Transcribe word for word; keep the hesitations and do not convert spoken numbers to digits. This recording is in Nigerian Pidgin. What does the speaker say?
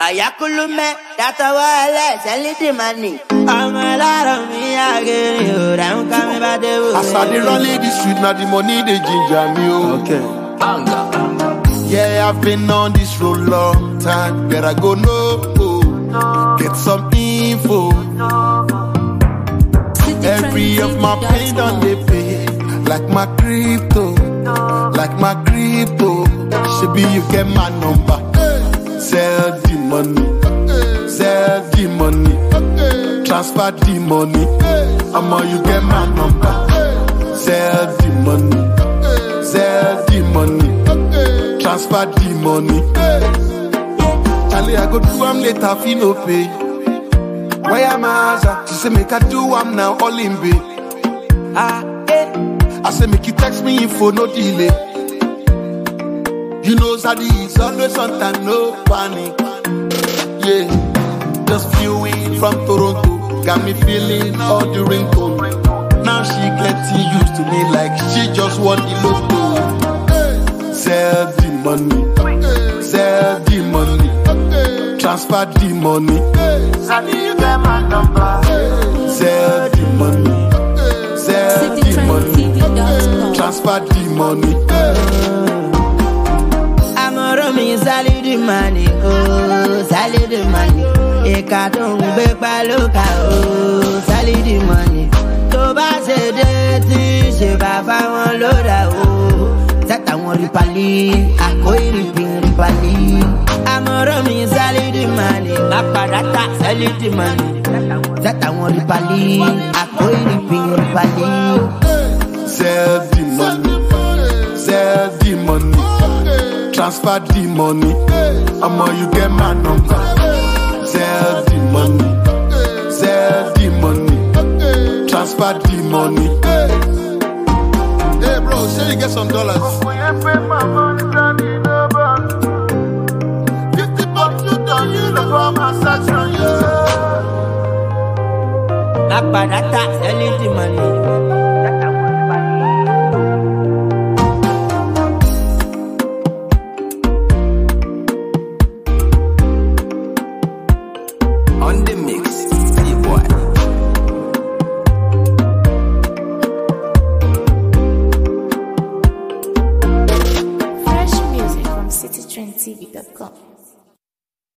Ayakulume, that's a wale, sell the money. I'm a lot of me, I get you. I'm coming back the As I dey run the street, now the money they ginger me. Okay. Yeah, I've been on this road long time. Better go no, get some info. Every of my pain done they pay, like my crypto, like my crypto. Should be you get my number. Sell the money, sell the money, transfer the money. I'ma you get my number. Sell the money, sell the money, transfer the money. Charlie, I go do am later, fee no pay. Why am I? She say make I do am now, all in bay. Ah, eh. I say make you text me info, no delay. You know Zaddy is always on time, no panic. Yeah, just flew in from Toronto, got me feeling all the ringtone. Now she getting used to me like she just won the lotto. Sell the money, sell the money, transfer the money. Zaddy, you get my number. Sell the money, sell the money, transfer the money. Me sally the money, oh, sally the money. Eka don't be paloka, oh, sally the money. To ba se de ti, se ba fa won loda, oh. Zata won ripali, akoi ripin ripali. Amoro mi sally the money, baparata sally the money. Zata won ripali, akoi ripin ripali. Sell the money, sell the money. Transfer the money, I'ma you get my number. Sell the money, sell the money, transfer the money. Hey bro, say you get some dollars. Fifty bucks you done, you know for my section, yeah. Back by that tax, sell the money.